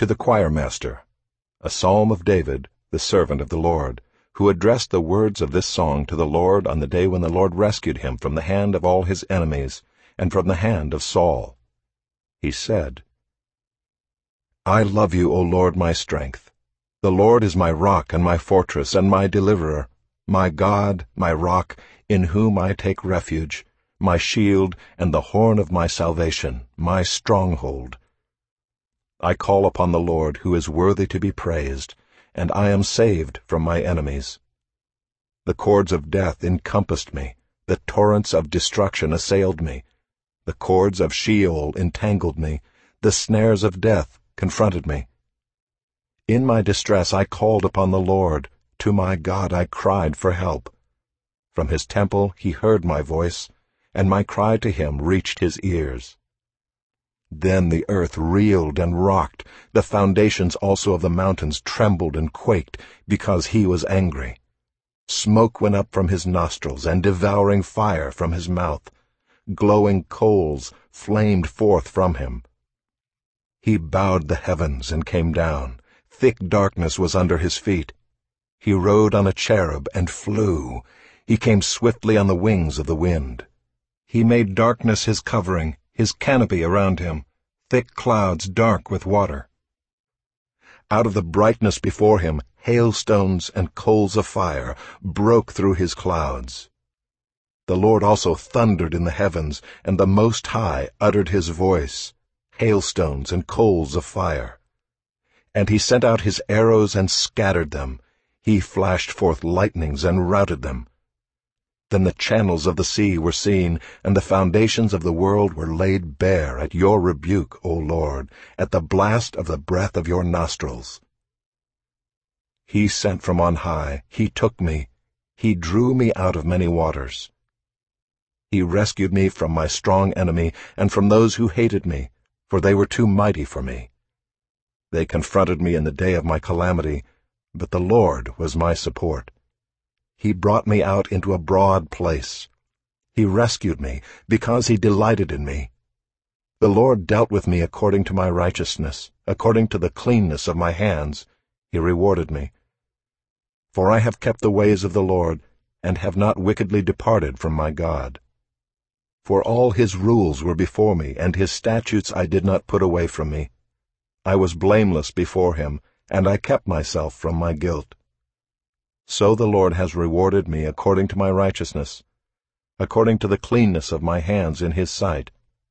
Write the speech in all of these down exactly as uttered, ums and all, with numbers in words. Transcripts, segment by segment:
To the choirmaster, a psalm of David, the servant of the Lord, who addressed the words of this song to the Lord on the day when the Lord rescued him from the hand of all his enemies and from the hand of Saul. He said, I love you, O Lord, my strength. The Lord is my rock and my fortress and my deliverer, my God, my rock, in whom I take refuge, my shield and the horn of my salvation, my stronghold. I call upon the Lord, who is worthy to be praised, and I am saved from my enemies. The cords of death encompassed me, the torrents of destruction assailed me, the cords of Sheol entangled me, the snares of death confronted me. In my distress I called upon the Lord, to my God I cried for help. From his temple he heard my voice, and my cry to him reached his ears. Then the earth reeled and rocked, the foundations also of the mountains trembled and quaked, because he was angry. Smoke went up from his nostrils, and devouring fire from his mouth. Glowing coals flamed forth from him. He bowed the heavens and came down. Thick darkness was under his feet. He rode on a cherub and flew. He came swiftly on the wings of the wind. He made darkness his covering, his canopy around him, thick clouds dark with water. Out of the brightness before him, hailstones and coals of fire broke through his clouds. The Lord also thundered in the heavens, and the Most High uttered his voice, hailstones and coals of fire. And he sent out his arrows and scattered them. He flashed forth lightnings and routed them. Then the channels of the sea were seen, and the foundations of the world were laid bare at your rebuke, O Lord, at the blast of the breath of your nostrils. He sent from on high, he took me, he drew me out of many waters. He rescued me from my strong enemy and from those who hated me, for they were too mighty for me. They confronted me in the day of my calamity, but the Lord was my support. He brought me out into a broad place. He rescued me, because he delighted in me. The Lord dealt with me according to my righteousness, according to the cleanness of my hands. He rewarded me. For I have kept the ways of the Lord, and have not wickedly departed from my God. For all his rules were before me, and his statutes I did not put away from me. I was blameless before him, and I kept myself from my guilt. So the Lord has rewarded me according to my righteousness, according to the cleanness of my hands in his sight.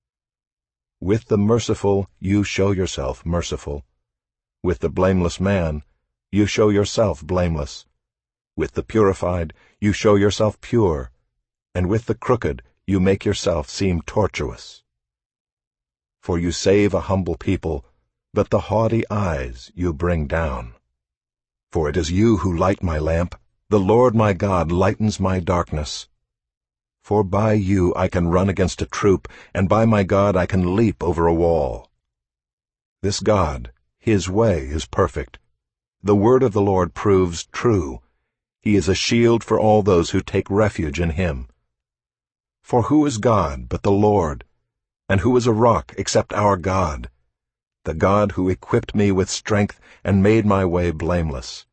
With the merciful you show yourself merciful. With the blameless man you show yourself blameless. With the purified you show yourself pure, and with the crooked you make yourself seem tortuous. For you save a humble people, but the haughty eyes you bring down. For it is you who light my lamp. The Lord my God lightens my darkness. For by you I can run against a troop, and by my God I can leap over a wall. This God, his way is perfect. The word of the Lord proves true. He is a shield for all those who take refuge in him. For who is God but the Lord? And who is a rock except our God? The God who equipped me with strength and made my way blameless.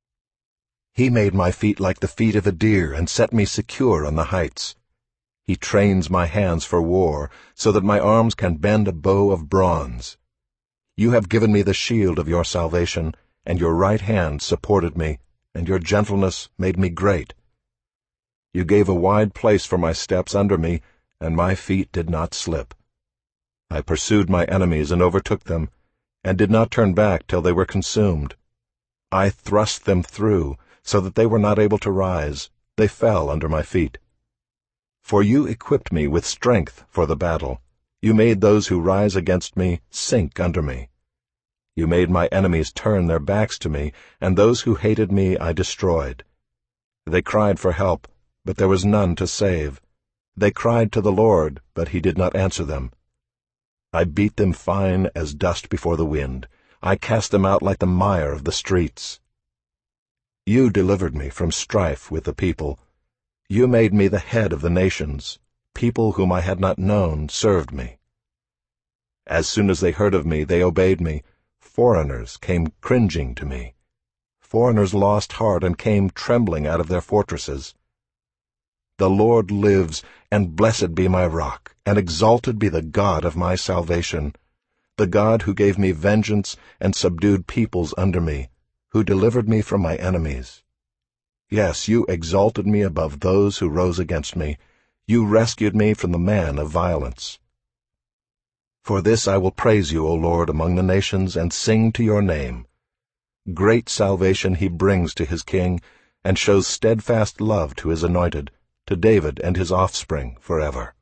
He made my feet like the feet of a deer and set me secure on the heights. He trains my hands for war, so that my arms can bend a bow of bronze. You have given me the shield of your salvation, and your right hand supported me, and your gentleness made me great. You gave a wide place for my steps under me, and my feet did not slip. I pursued my enemies and overtook them, and did not turn back till they were consumed. I thrust them through, so that they were not able to rise. They fell under my feet. For you equipped me with strength for the battle. You made those who rise against me sink under me. You made my enemies turn their backs to me, and those who hated me I destroyed. They cried for help, but there was none to save. They cried to the Lord, but he did not answer them. I beat them fine as dust before the wind. I cast them out like the mire of the streets. You delivered me from strife with the people. You made me the head of the nations. People whom I had not known served me. As soon as they heard of me, they obeyed me. foreigners came cringing to me. Foreigners lost heart and came trembling out of their fortresses. The Lord lives, and blessed be my rock, and exalted be the God of my salvation, the God who gave me vengeance and subdued peoples under me, who delivered me from my enemies. Yes, you exalted me above those who rose against me. You rescued me from the man of violence. For this I will praise you, O Lord, among the nations, and sing to your name. Great salvation he brings to his king, and shows steadfast love to his anointed, to David and his offspring forever.